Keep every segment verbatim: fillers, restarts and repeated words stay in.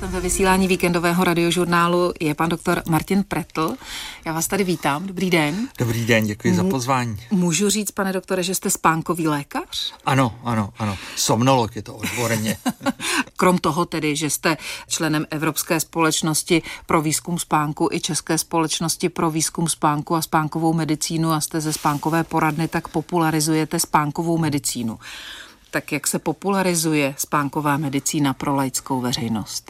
hostem ve vysílání víkendového radiožurnálu je pan doktor Martin Prettl. Já vás tady vítám. Dobrý den. Dobrý den, děkuji M- za pozvání. Můžu říct, pane doktore, že jste spánkový lékař? Ano, ano, ano. Somnolog je to odborně. Krom toho tedy, že jste členem Evropské společnosti pro výzkum spánku i České společnosti pro výzkum spánku a spánkovou medicínu a jste ze spánkové poradny, tak popularizujete spánkovou medicínu. Tak jak se popularizuje spánková medicína pro laickou veřejnost?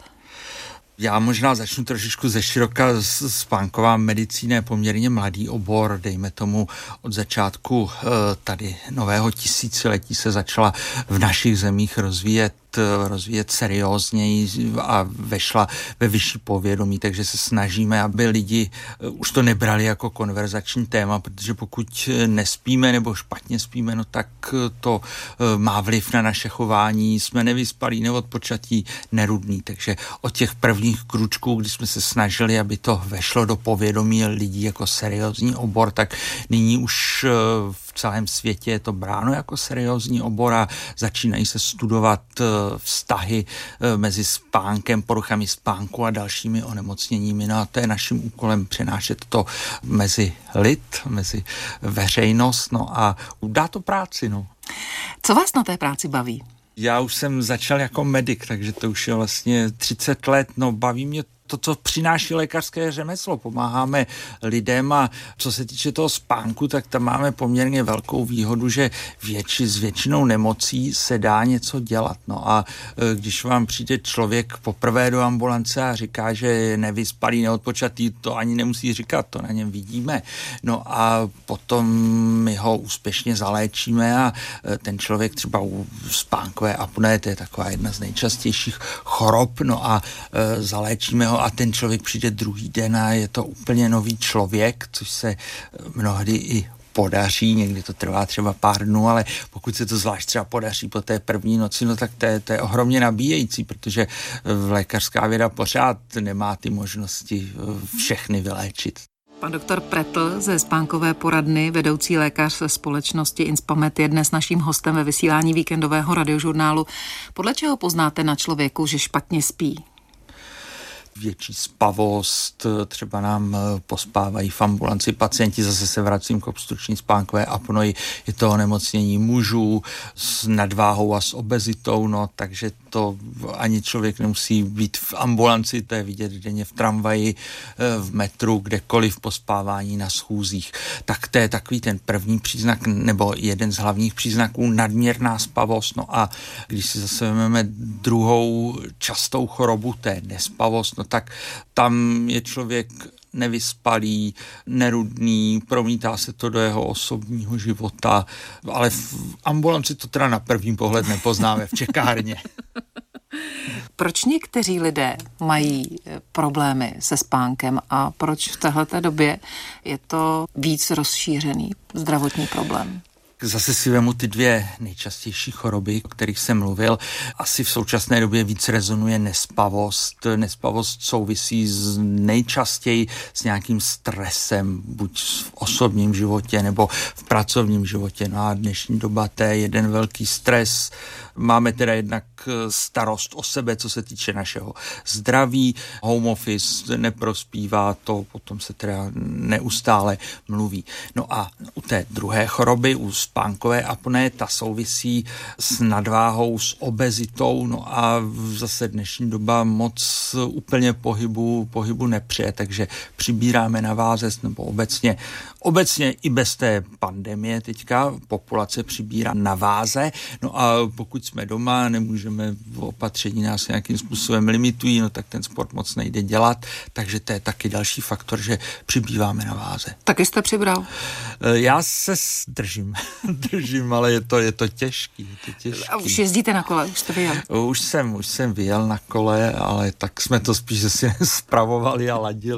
Já možná začnu trošičku ze široka. Spánková medicína je poměrně mladý obor, dejme tomu od začátku tady nového tisíciletí se začala v našich zemích rozvíjet rozvíjet seriózněji a vešla ve vyšší povědomí, takže se snažíme, aby lidi už to nebrali jako konverzační téma, protože pokud nespíme nebo špatně spíme, no tak to má vliv na naše chování, jsme nevyspalí, neodpočatí, nerudný, takže od těch prvních kručků, kdy jsme se snažili, aby to vešlo do povědomí lidí jako seriózní obor, tak nyní už v celém světě je to bráno jako seriózní obor a začínají se studovat vztahy mezi spánkem, poruchami spánku a dalšími onemocněními. No a to je naším úkolem přenášet to mezi lid, mezi veřejnost, no a dá to práci, no. Co vás na té práci baví? Já už jsem začal jako medic, takže to už je vlastně třicet let, no baví mě to, co přináší lékařské řemeslo. Pomáháme lidem a co se týče toho spánku, tak tam máme poměrně velkou výhodu, že větši, s většinou nemocí se dá něco dělat. No a když vám přijde člověk poprvé do ambulance a říká, že je nevyspalý, neodpočatý, to ani nemusí říkat, to na něm vidíme. No a potom my ho úspěšně zaléčíme a ten člověk třeba u spánkové apné, to je taková jedna z nejčastějších chorob, no a zaléčíme ho a ten člověk přijde druhý den a je to úplně nový člověk, což se mnohdy i podaří, někdy to trvá třeba pár dnů, ale pokud se to zvlášť třeba podaří po té první noci, no tak to je, to je ohromně nabíjející, protože lékařská věda pořád nemá ty možnosti všechny vyléčit. Pan doktor Prettl ze spánkové poradny, vedoucí lékař ze společnosti Inspamed, je dnes naším hostem ve vysílání víkendového radiožurnálu. Podle čeho poznáte na člověku, že špatně spí? Větší spavost, třeba nám pospávají v ambulanci pacienti, zase se vracím k obstrukční spánkové apnoji, je to onemocnění mužů s nadváhou a s obezitou, no takže to ani člověk nemusí být v ambulanci, to je vidět denně v tramvaji, v metru, kdekoliv, pospávání na schůzích. Tak to je takový ten první příznak, nebo jeden z hlavních příznaků, nadměrná spavost. No a když si zase vezmeme druhou častou chorobu, to je nespavost, no tak tam je člověk nevyspalý, nerudný, promítá se to do jeho osobního života, ale v ambulanci to teda na první pohled nepoznáme, v čekárně. Proč někteří lidé mají problémy se spánkem a proč v téhleté době je to víc rozšířený zdravotní problém? Zase si vemu ty dvě nejčastější choroby, o kterých jsem mluvil. Asi v současné době víc rezonuje nespavost. Nespavost souvisí s nejčastěji s nějakým stresem, buď v osobním životě nebo v pracovním životě. No a dnešní doba to je jeden velký stres. Máme teda jednak starost o sebe, co se týče našeho zdraví. Home office neprospívá, to potom se teda neustále mluví. No a u té druhé choroby, u spánkové apné, ta souvisí s nadváhou, s obezitou, no a zase dnešní doba moc úplně pohybu, pohybu nepřeje, takže přibíráme na váze, nebo obecně, obecně i bez té pandemie teďka populace přibírá na váze, no a pokud jsme doma, nemůžeme, opatření nás nějakým způsobem limitují, no tak ten sport moc nejde dělat, takže to je taky další faktor, že přibýváme na váze. Taky jste přibral? Já se držím, držím, ale je to, je to těžký, je to těžký. A už jezdíte na kole, už jste vyjel? Už jsem, už jsem vyjel na kole, ale tak jsme to spíš si spravovali a ladili.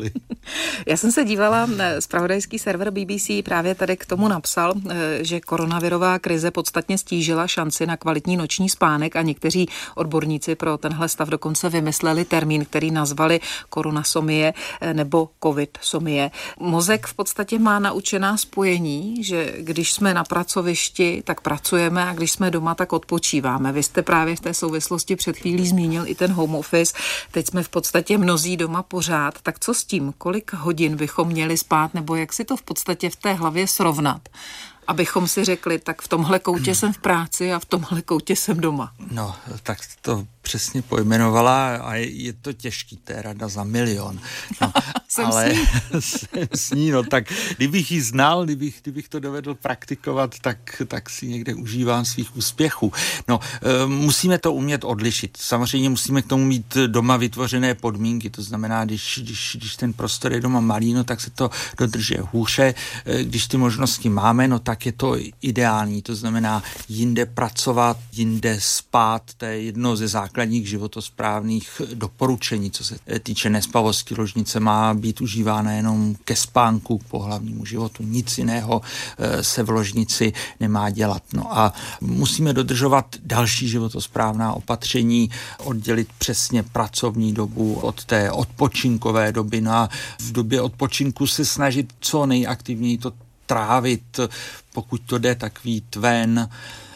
Já jsem se dívala, zpravodajský server B B C právě tady k tomu napsal, že koronavirová krize podstatně stížila šanci na kvalitní noční spánek a někteří odborníci pro tenhle stav dokonce vymysleli termín, který nazvali koronasomie nebo covidsomie. Mozek v podstatě má naučená spojení, že když jsme na pracovišti, tak pracujeme a když jsme doma, tak odpočíváme. Vy jste právě v té souvislosti před chvílí zmínil i ten home office. Teď jsme v podstatě mnozí doma pořád. Tak co s tím? Kolik hodin bychom měli spát, nebo jak si to v podstatě v té hlavě srovnat? Abychom si řekli, tak v tomhle koutě jsem v práci a v tomhle koutě jsem doma. No, tak to přesně pojmenovala a je, je to těžký, to je rada za milion. No, jsem ale s ní. jsem s ní, no tak kdybych ji znal, kdybych, kdybych to dovedl praktikovat, tak, tak si někde užívám svých úspěchů. No, e, musíme to umět odlišit. Samozřejmě musíme k tomu mít doma vytvořené podmínky, to znamená, když, když, když ten prostor je doma malý, no tak se to dodrží hůře. E, když ty možnosti máme, no tak je to ideální, to znamená jinde pracovat, jinde spát, to je jedno ze základních životosprávných doporučení, co se týče nespavosti. Ložnice má být užívána jenom ke spánku, k pohlavnímu životu, nic jiného se v ložnici nemá dělat. No a musíme dodržovat další životosprávná opatření, oddělit přesně pracovní dobu od té odpočinkové doby. No a v době odpočinku se snažit co nejaktivněji to trávit, pokud to jde, tak vyjít ven,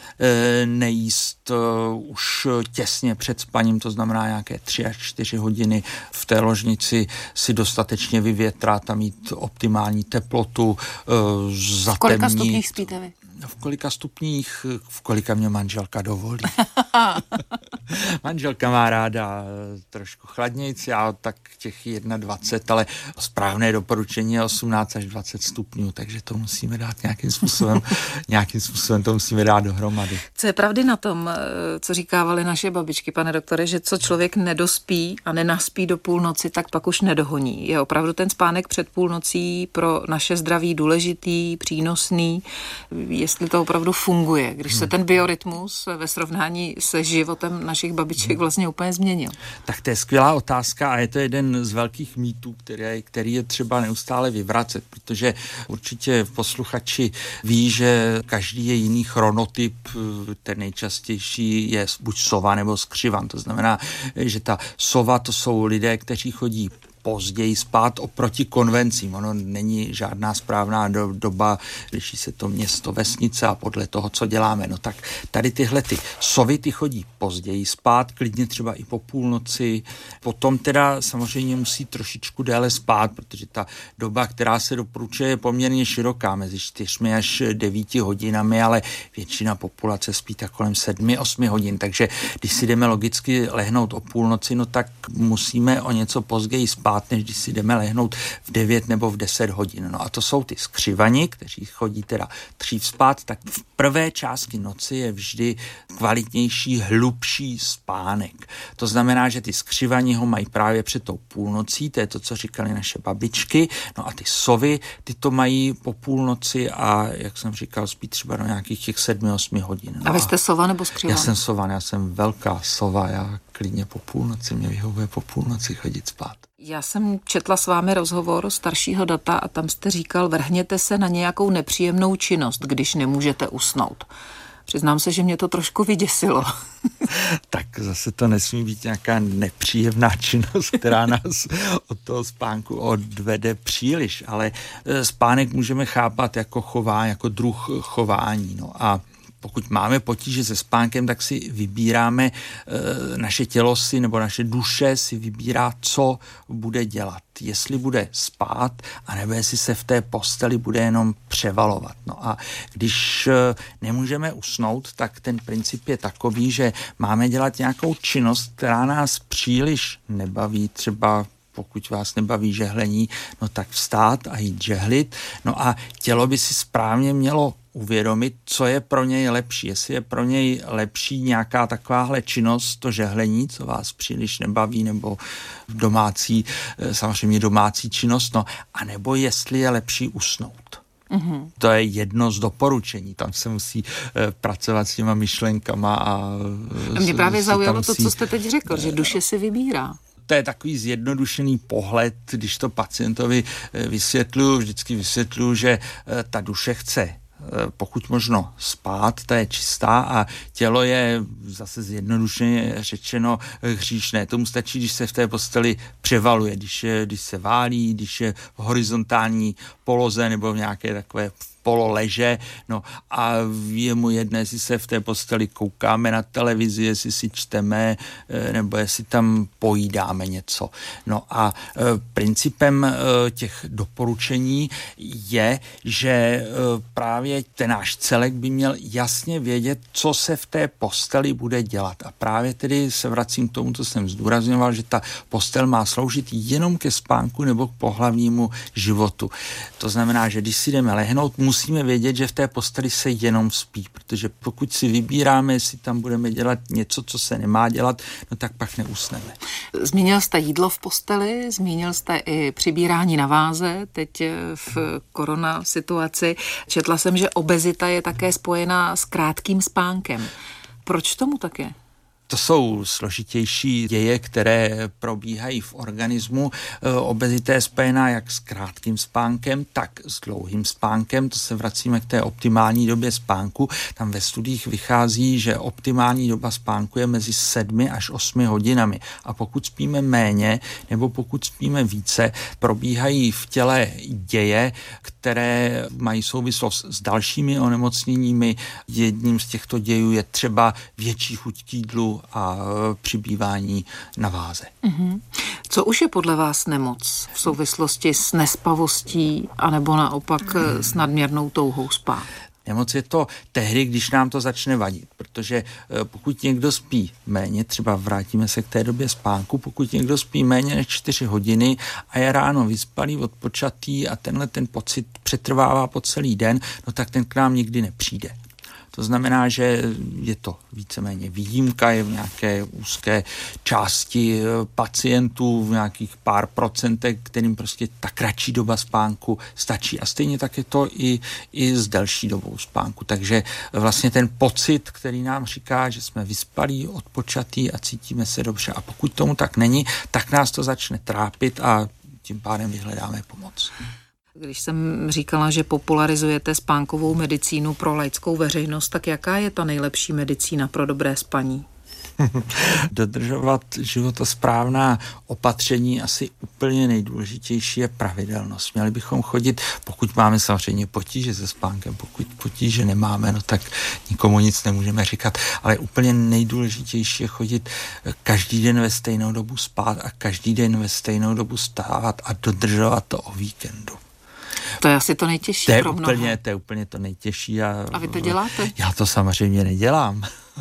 nejíst už těsně před spaním, to znamená nějaké tři až čtyři hodiny v té ložnici si dostatečně vyvětrat a mít optimální teplotu, zatemnit. V kolika stupních spíte vy? V kolika stupních, v kolika mě manželka dovolí. Manželka má ráda trošku chladnějc, já tak těch dvacet jedna, ale správné doporučení je osmnáct až dvacet stupňů, takže to musíme dát nějakým způsobem, nějakým způsobem to musíme dát dohromady. Co je pravdy na tom, co říkávaly naše babičky, pane doktore, že co člověk nedospí a nenaspí do půlnoci, tak pak už nedohoní. Je opravdu ten spánek před půlnocí pro naše zdraví důležitý, přínosný, jestli to opravdu funguje, když se ten biorytmus ve srovnání se životem našich babiček vlastně úplně změnil. Tak to je skvělá otázka a je to jeden z velkých mýtů, který, který je třeba neustále vyvracet, protože určitě posluchači ví, že každý je jiný chronotyp, ten nejčastější je buď sova nebo skřivan, to znamená, že ta sova to jsou lidé, kteří chodí později spát oproti konvencím. Ono není žádná správná do, doba, liší se to město, vesnice a podle toho, co děláme. No tak tady tyhle ty sovy, ty chodí později spát, klidně třeba i po půlnoci. Potom teda samozřejmě musí trošičku déle spát, protože ta doba, která se doporučuje, je poměrně široká, mezi čtyřmi až devíti hodinami, ale většina populace spí tak kolem sedmi, osmi hodin. Takže když si jdeme logicky lehnout o půlnoci, no tak musíme o něco později spát, než když si jdeme lehnout v devět nebo v deset hodin. No a to jsou ty skřivani, kteří chodí teda dřív spát, tak v prvé části noci je vždy kvalitnější, hlubší spánek. To znamená, že ty skřivani ho mají právě před tou půlnocí, to je to, co říkali naše babičky, no a ty sovy, ty to mají po půlnoci a, jak jsem říkal, spí třeba do nějakých těch sedmi, osmi hodin. No a vy jste sova nebo skřivan? Já jsem sova, já jsem velká sova, já klidně po půlnoci, mě vyhovuje po půlnoci chodit spát. Já jsem četla s vámi rozhovor staršího data a tam jste říkal, vrhněte se na nějakou nepříjemnou činnost, když nemůžete usnout. Přiznám se, že mě to trošku vyděsilo. Tak zase to nesmí být nějaká nepříjemná činnost, která nás od toho spánku odvede příliš, ale spánek můžeme chápat jako chování, jako druh chování. No a pokud máme potíže se spánkem, tak si vybíráme, e, naše tělo si nebo naše duše si vybírá, co bude dělat. Jestli bude spát, anebo jestli se v té posteli bude jenom převalovat. No a když e, nemůžeme usnout, tak ten princip je takový, že máme dělat nějakou činnost, která nás příliš nebaví, třeba pokud vás nebaví žehlení, no tak vstát a jít žehlit. No a tělo by si správně mělo uvědomit, co je pro něj lepší. Jestli je pro něj lepší nějaká takováhle činnost, to žehlení, co vás příliš nebaví, nebo domácí, samozřejmě domácí činnost, no, anebo jestli je lepší usnout. Mm-hmm. To je jedno z doporučení. Tam se musí e, pracovat s těma myšlenkama. A, a mě právě zaujalo musí... to, co jste teď řekl, že duše si vybírá. to je takový zjednodušený pohled, když to pacientovi vysvětluju, vždycky vysvětluju, že ta duše chce pokud možno spát, ta je čistá a tělo je zase zjednodušeně řečeno hříšné. Tomu stačí, když se v té posteli převaluje, když, je, když se válí, když je v horizontální poloze nebo v nějaké takové pololeže, no a je mu jedné, jestli se v té posteli koukáme na televizi, jestli si čteme, nebo jestli tam pojídáme něco. No a e, principem e, těch doporučení je, že e, právě ten náš celek by měl jasně vědět, co se v té posteli bude dělat. A právě tedy se vracím k tomu, co jsem zdůrazňoval, že ta postel má sloužit jenom ke spánku nebo k pohlavnímu životu. To znamená, že když si jdeme lehnout, musíme vědět, že v té posteli se jenom spí, protože pokud si vybíráme, jestli tam budeme dělat něco, co se nemá dělat, no tak pak neusneme. Zmínil jste jídlo v posteli, zmínil jste i přibírání na váze, teď v korona situaci. Četla jsem, že obezita je také spojená s krátkým spánkem. Proč tomu tak je? To jsou složitější děje, které probíhají v organismu. Obezita je spojená jak s krátkým spánkem, tak s dlouhým spánkem. To se vracíme k té optimální době spánku. Tam ve studiích vychází, že optimální doba spánku je mezi sedmi až osmi hodinami. A pokud spíme méně, nebo pokud spíme více, probíhají v těle děje, které mají souvislost s dalšími onemocněními. Jedním z těchto dějů je třeba větší chuť k jídlu a přibývání na váze. Mm-hmm. Co už je podle vás nemoc v souvislosti s nespavostí anebo naopak mm. s nadměrnou touhou spát? Nemoc je to tehdy, když nám to začne vadit, protože pokud někdo spí méně, třeba vrátíme se k té době spánku, pokud někdo spí méně než čtyři hodiny a je ráno vyspalý, odpočatý a tenhle ten pocit přetrvává po celý den, no tak ten k nám nikdy nepřijde. To znamená, že je to víceméně výjimka, je v nějaké úzké části pacientů, v nějakých pár procentech, kterým prostě ta kratší doba spánku stačí. A stejně tak je to i, i s delší dobou spánku. Takže vlastně ten pocit, který nám říká, že jsme vyspalí, odpočatý a cítíme se dobře. A pokud tomu tak není, tak nás to začne trápit a tím pádem vyhledáme pomoc. Když jsem říkala, že popularizujete spánkovou medicínu pro laickou veřejnost, tak jaká je ta nejlepší medicína pro dobré spaní? Dodržovat životosprávná opatření, asi úplně nejdůležitější je pravidelnost. Měli bychom chodit, pokud máme samozřejmě potíže se spánkem, pokud potíže nemáme, no tak nikomu nic nemůžeme říkat, ale úplně nejdůležitější je chodit každý den ve stejnou dobu spát a každý den ve stejnou dobu stávat a dodržovat to o víkendu. To je asi to nejtěžší to je pro úplně, mnoho. To je úplně to nejtěžší. A, a vy to děláte? Já to samozřejmě nedělám.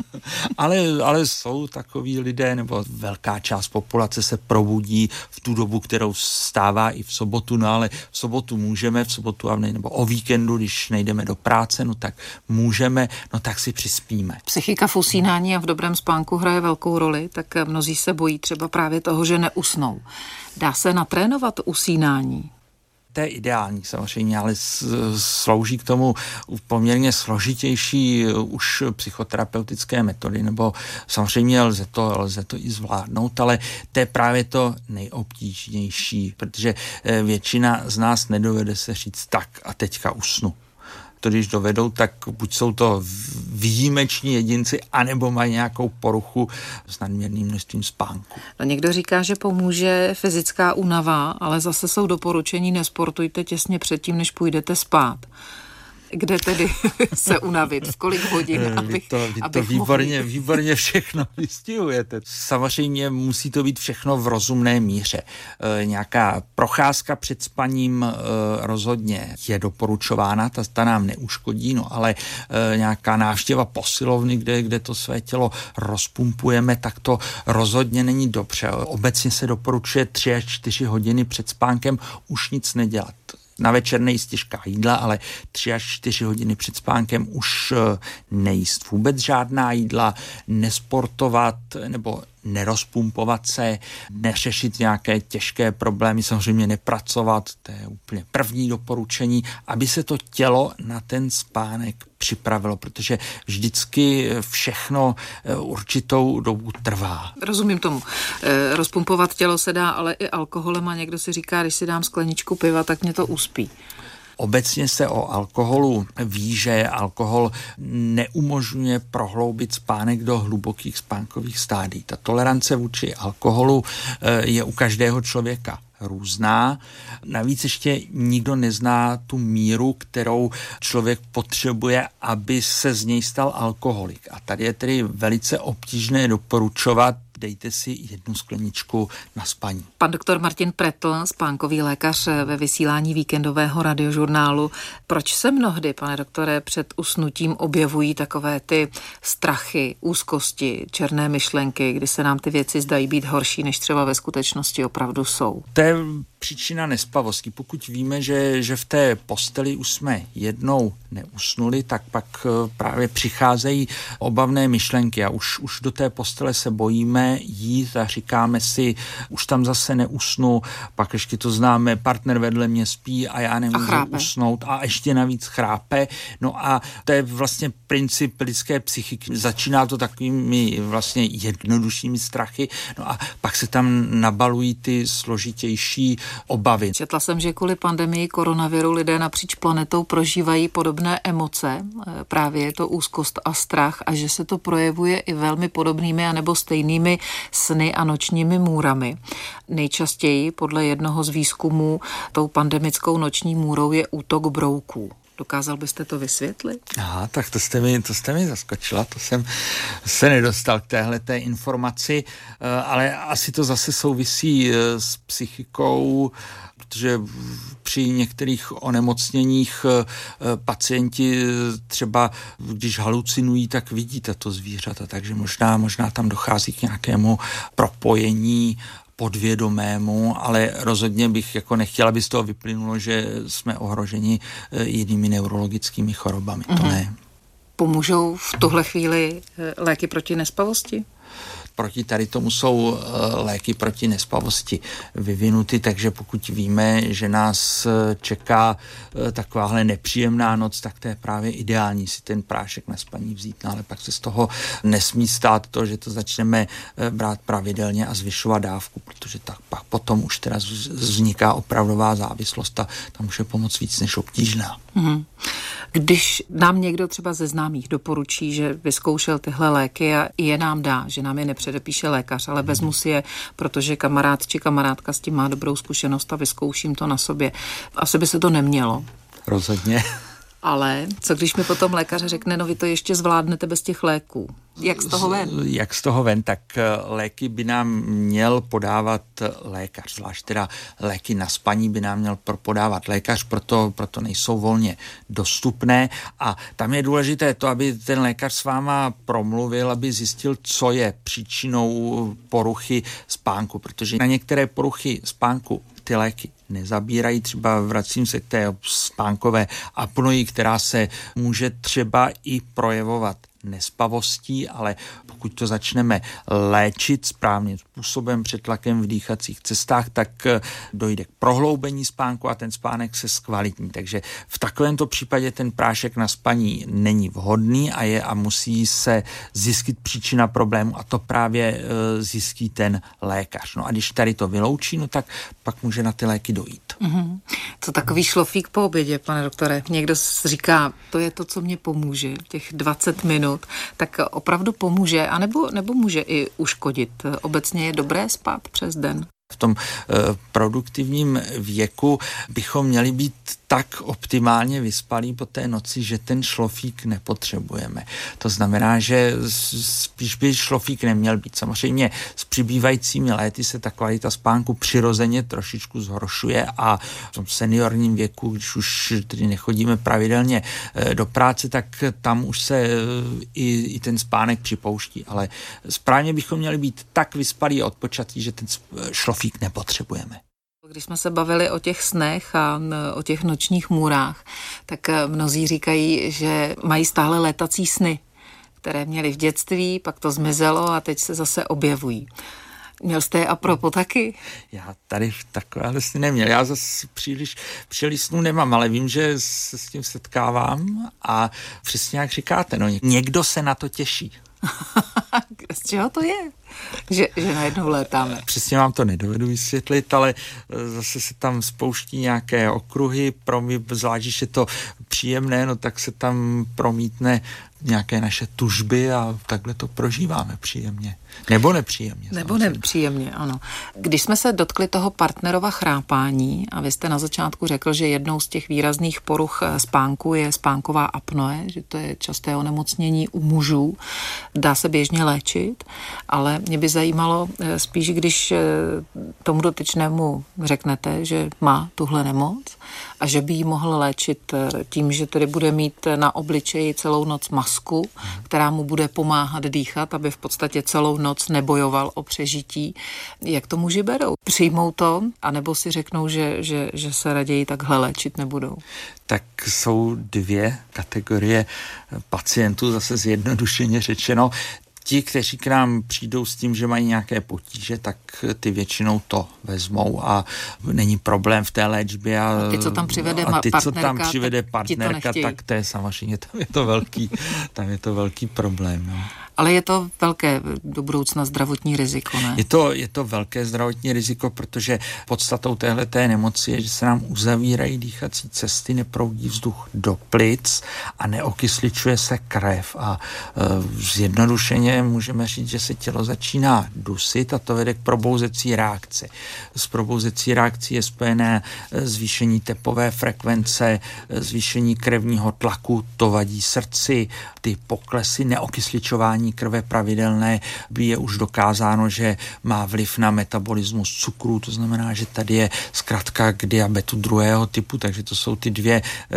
ale, ale jsou takoví lidé, nebo velká část populace se probudí v tu dobu, kterou stává i v sobotu, no ale v sobotu můžeme, v sobotu a ne, nebo o víkendu, když nejdeme do práce, no tak můžeme, no tak si přispíme. Psychika v usínání a v dobrém spánku hraje velkou roli, tak mnozí se bojí třeba právě toho, že neusnou. Dá se natrénovat usínání? To je ideální samozřejmě, ale slouží k tomu poměrně složitější už psychoterapeutické metody, nebo samozřejmě lze to, lze to i zvládnout, ale to je právě to nejobtížnější, protože většina z nás nedovede se říct tak a teďka usnu. To, když dovedou, tak buď jsou to výjimeční jedinci, anebo mají nějakou poruchu s nadměrným množstvím spánku. No, někdo říká, že pomůže fyzická únava, ale zase jsou doporučení, nesportujte těsně předtím, než půjdete spát. Kde tedy se unavit, v kolik hodin, abych, vy to, vy to abych výborně, mohl... výborně všechno vystihujete. Samozřejmě musí to být všechno v rozumné míře. E, nějaká procházka před spaním e, rozhodně je doporučována, ta, ta nám neuškodí, no ale e, nějaká návštěva posilovny, kde, kde to své tělo rozpumpujeme, tak to rozhodně není dobře. Obecně se doporučuje tři až čtyři hodiny před spánkem už nic nedělat. Na večer nejíst těžká jídla, ale tři až čtyři hodiny před spánkem už nejíst vůbec žádná jídla, nesportovat nebo nerozpumpovat se, neřešit nějaké těžké problémy, samozřejmě nepracovat, to je úplně první doporučení, aby se to tělo na ten spánek připravilo, protože vždycky všechno určitou dobu trvá. Rozumím tomu. E, rozpumpovat tělo se dá, ale i alkoholem a někdo si říká, když si dám skleničku piva, tak mě to uspí. Obecně se o alkoholu ví, že alkohol neumožňuje prohloubit spánek do hlubokých spánkových stádí. Ta tolerance vůči alkoholu je u každého člověka různá. Navíc ještě nikdo nezná tu míru, kterou člověk potřebuje, aby se z něj stal alkoholik. A tady je tedy velice obtížné doporučovat, dejte si jednu skleničku na spaní. Pan doktor Martin Pretl, spánkový lékař ve vysílání víkendového radiožurnálu. Proč se mnohdy, pane doktore, před usnutím objevují takové ty strachy, úzkosti, černé myšlenky, kdy se nám ty věci zdají být horší, než třeba ve skutečnosti opravdu jsou? To je příčina nespavosti. Pokud víme, že, že v té posteli už jsme jednou neusnuli, tak pak právě přicházejí obavné myšlenky a už, už do té postele se bojíme jít a říkáme si, už tam zase neusnu, pak ještě to známe, partner vedle mě spí a já nemůžu a usnout a ještě navíc chrápe. No a to je vlastně princip lidské psychiky. Začíná to takovými vlastně jednoduššími strachy, no a pak se tam nabalují ty složitější obavy. Četla jsem, že kvůli pandemii koronaviru lidé napříč planetou prožívají podobné emoce, právě je to úzkost a strach a že se to projevuje i velmi podobnými anebo stejnými sny a nočními můrami. Nejčastěji podle jednoho z výzkumů tou pandemickou noční můrou je útok brouků. Dokázal byste to vysvětlit? Aha, tak to jste mi, to jste mi zaskočila, to jsem se nedostal k téhleté informaci, ale asi to zase souvisí s psychikou, protože při některých onemocněních pacienti třeba, když halucinují, tak vidí tato zvířata, takže možná, možná tam dochází k nějakému propojení podvědomému, ale rozhodně bych jako nechtěla, aby z toho vyplynulo, že jsme ohroženi jinými neurologickými chorobami. Mm-hmm. To ne. Pomůžou v tuhle chvíli léky proti nespavosti? Proti tady tomu jsou léky proti nespavosti vyvinuty, takže pokud víme, že nás čeká takováhle nepříjemná noc, tak to je právě ideální si ten prášek na spaní vzít, no, ale pak se z toho nesmí stát to, že to začneme brát pravidelně a zvyšovat dávku, protože tak pak potom už teda vzniká opravdová závislost a tam už je pomoc víc než obtížná. Mm-hmm. Když nám někdo třeba ze známých doporučí, že vyzkoušel tyhle léky a je nám dá, že nám je nepředepíše lékař, ale vezmu si je, protože kamarád či kamarádka s tím má dobrou zkušenost a vyzkouším to na sobě. Asi by se to nemělo. Rozhodně. Ale co když mi potom lékař řekne, no vy to ještě zvládnete bez těch léků? Jak z toho ven? Jak z toho ven, tak léky by nám měl podávat lékař, zvlášť teda léky na spaní by nám měl podávat lékař, proto, proto nejsou volně dostupné a tam je důležité to, aby ten lékař s váma promluvil, aby zjistil, co je příčinou poruchy spánku, protože na některé poruchy spánku ty léky nezabírají, třeba vracím se k té spánkové apnoji, která se může třeba i projevovat nespavostí, ale pokud to začneme léčit správným způsobem před tlakem v dýchacích cestách, tak dojde k prohloubení spánku a ten spánek se zkvalitní. Takže v takovémto případě ten prášek na spaní není vhodný a je a musí se zjistit příčina problému a to právě zjistí ten lékař. No a když tady to vyloučí, no tak pak může na ty léky dojít. Mm-hmm. To takový šlofík po obědě, pane doktore. Někdo říká, to je to, co mě pomůže, těch dvacet minut, tak opravdu pomůže, anebo nebo může i uškodit. Obecně je dobré spát přes den? V tom e, produktivním věku bychom měli být tak optimálně vyspalí po té noci, že ten šlofík nepotřebujeme. To znamená, že spíš by šlofík neměl být. Samozřejmě s přibývajícími léty se ta kvalita spánku přirozeně trošičku zhoršuje a v tom seniorním věku, když už tedy nechodíme pravidelně do práce, tak tam už se i, i ten spánek připouští. Ale správně bychom měli být tak vyspalí a odpočatí, že ten šlofík nepotřebujeme. Když jsme se bavili o těch snech a o těch nočních můrách, tak mnozí říkají, že mají stále létací sny, které měli v dětství, pak to zmizelo a teď se zase objevují. Měl jste je apropo taky? Já tady takové vlastně neměl. Já zase příliš přelísnu nemám, ale vím, že se s tím setkávám a přesně jak říkáte, no někdo se na to těší. Z čeho to je? Že, že najednou létáme. Přesně vám to nedovedu vysvětlit, ale zase se tam spouští nějaké okruhy, promí, zvlášť, když je to příjemné, no tak se tam promítne nějaké naše tužby a takhle to prožíváme příjemně. Nebo nepříjemně. Nebo samozřejmě. nepříjemně, ano. Když jsme se dotkli toho partnerova chrápání a vy jste na začátku řekl, že jednou z těch výrazných poruch spánku je spánková apnoe, že to je časté onemocnění u mužů, dá se běžně léčit, ale mě by zajímalo spíš, když tomu dotyčnému řeknete, že má tuhle nemoc a že by ji mohl léčit tím, že tedy bude mít na obličeji celou noc masku, která mu bude pomáhat dýchat, aby v podstatě celou noc nebojoval o přežití. Jak to muži berou? Přijmou to, anebo si řeknou, že, že, že se raději takhle léčit nebudou? Tak jsou dvě kategorie pacientů, zase zjednodušeně řečeno. Ti, kteří k nám přijdou s tím, že mají nějaké potíže, tak ty většinou to vezmou a není problém v té léčbě. A, a ty, co tam přivede a ty, partnerka, co tam přivede partnerka, to tak to je samozřejmě, tam je to velký, tam je to velký problém. No. Ale je to velké do budoucna zdravotní riziko, ne? Je to, je to velké zdravotní riziko, protože podstatou téhleté nemoci je, že se nám uzavírají dýchací cesty, neproudí vzduch do plic a neokysličuje se krev. A e, zjednodušeně můžeme říct, že se tělo začíná dusit a to vede k probouzecí reakci. S probouzecí reakcí je spojené zvýšení tepové frekvence, zvýšení krevního tlaku, to vadí srdci, ty poklesy, neokysličování krve pravidelné je už dokázáno, že má vliv na metabolismus cukru, to znamená, že tady je zkrátka k diabetu druhého typu, takže to jsou ty dvě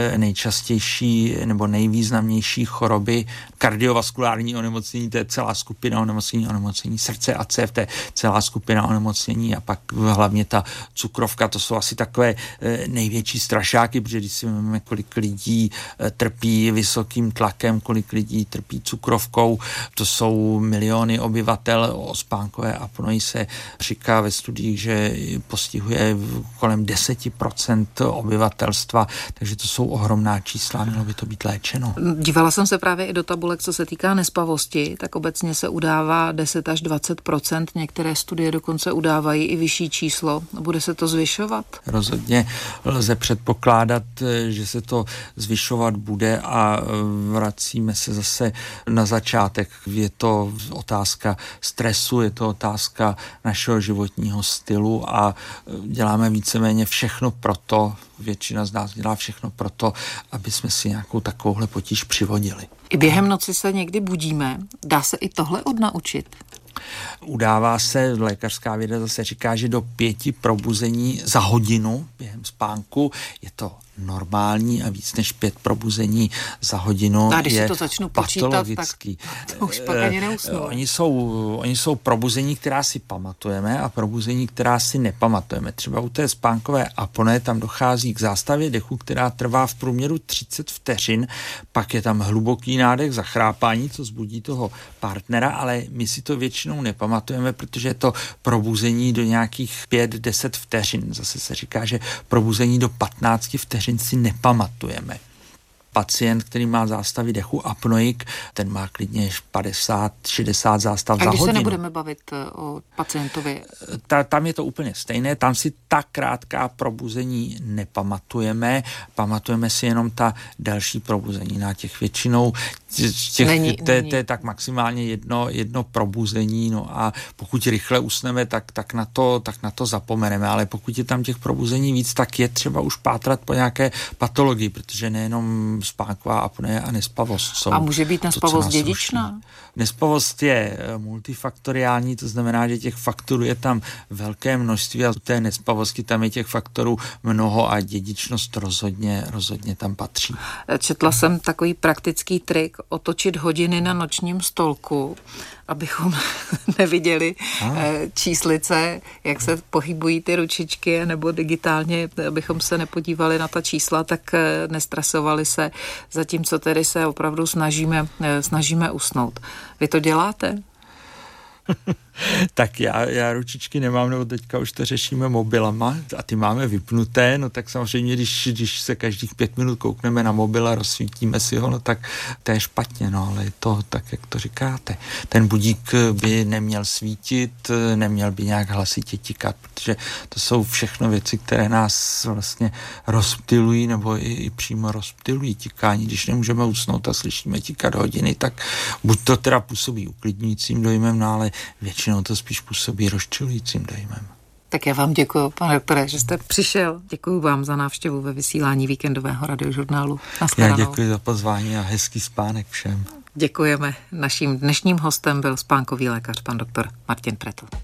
nejčastější nebo nejvýznamnější choroby. Kardiovaskulární onemocnění, to je celá skupina onemocnění, onemocnění srdce a cév, to je celá skupina onemocnění a pak hlavně ta cukrovka, to jsou asi takové největší strašáky, protože když si vezmeme, kolik lidí trpí vysokým tlakem, kolik lidí trpí cukrovkou, to jsou miliony obyvatel. O spánkové apnoji se říká ve studiích, že postihuje kolem deset procent obyvatelstva, takže to jsou ohromná čísla, mělo by to být léčeno. Dívala jsem se právě i do tabulek, co se týká nespavosti, tak obecně se udává deset až dvacet procent, některé studie dokonce udávají i vyšší číslo. Bude se to zvyšovat? Rozhodně lze předpokládat, že se to zvyšovat bude a vracíme se zase na začátek. Je to otázka stresu, je to otázka našeho životního stylu a děláme víceméně všechno proto, většina z nás dělá všechno proto, aby jsme si nějakou takovouhle potíž přivodili. I během noci se někdy budíme. Dá se i tohle odnaučit? Udává se, lékařská věda zase říká, že do pěti probuzení za hodinu během spánku je to normální a víc než pět probuzení za hodinu a když je si to začnu patologický. Počítat, tak to už pak ani neusnu. Oni jsou, oni jsou probuzení, která si pamatujeme a probuzení, která si nepamatujeme. Třeba u té spánkové apnoe tam dochází k zástavě dechu, která trvá v průměru třicet vteřin, pak je tam hluboký nádech, zachrápání, co zbudí toho partnera, ale my si to většinou nepamatujeme, protože je to probuzení do nějakých pět deset vteřin. Zase se říká, že probuzení do patnáct vteřin si nepamatujeme. Pacient, který má zástavy dechu apnoik, ten má klidně padesát šedesát zástav a za když hodinu. Se nebudeme bavit o pacientovi? Ta, tam je to úplně stejné, tam si tak krátká probuzení nepamatujeme, pamatujeme si jenom ta další probuzení. Na těch většinou těch, není, to, není. to je tak maximálně jedno, jedno probuzení, no a pokud rychle usneme, tak, tak, na to, tak na to zapomeneme, ale pokud je tam těch probuzení víc, tak je třeba už pátrat po nějaké patologii, protože nejenom spánková apnoe a nespavost jsou. A může být nespavost dědičná? Ruší. Nespavost je multifaktoriální, to znamená, že těch faktorů je tam velké množství a u té nespavosti tam je těch faktorů mnoho a dědičnost rozhodně, rozhodně tam patří. Četla jsem takový praktický trik, otočit hodiny na nočním stolku abychom neviděli ah. číslice, jak se pohybují ty ručičky, nebo digitálně, abychom se nepodívali na ta čísla, tak nestresovali se, zatímco tedy se opravdu snažíme, snažíme usnout. Vy to děláte? Tak já, já ručičky nemám, nebo teďka už to řešíme mobilama a ty máme vypnuté, no tak samozřejmě, když, když se každých pět minut koukneme na mobil a rozsvítíme si ho, no tak to je špatně, no ale je to tak, jak to říkáte. Ten budík by neměl svítit, neměl by nějak hlasitě tikat, protože to jsou všechno věci, které nás vlastně rozptylují, nebo i, i přímo rozptylují tikání. Když nemůžeme usnout a slyšíme tikat hodiny, tak buď to teda působí uklidňujícím dojmem, no ale většinou to spíš působí rozčilujícím dojmem. Tak já vám děkuji, pane doktore, že jste přišel. Děkuji vám za návštěvu ve vysílání víkendového radiožurnálu. Já děkuji za pozvání a hezký spánek všem. Děkujeme. Naším dnešním hostem byl spánkový lékař pan doktor Martin Pretl.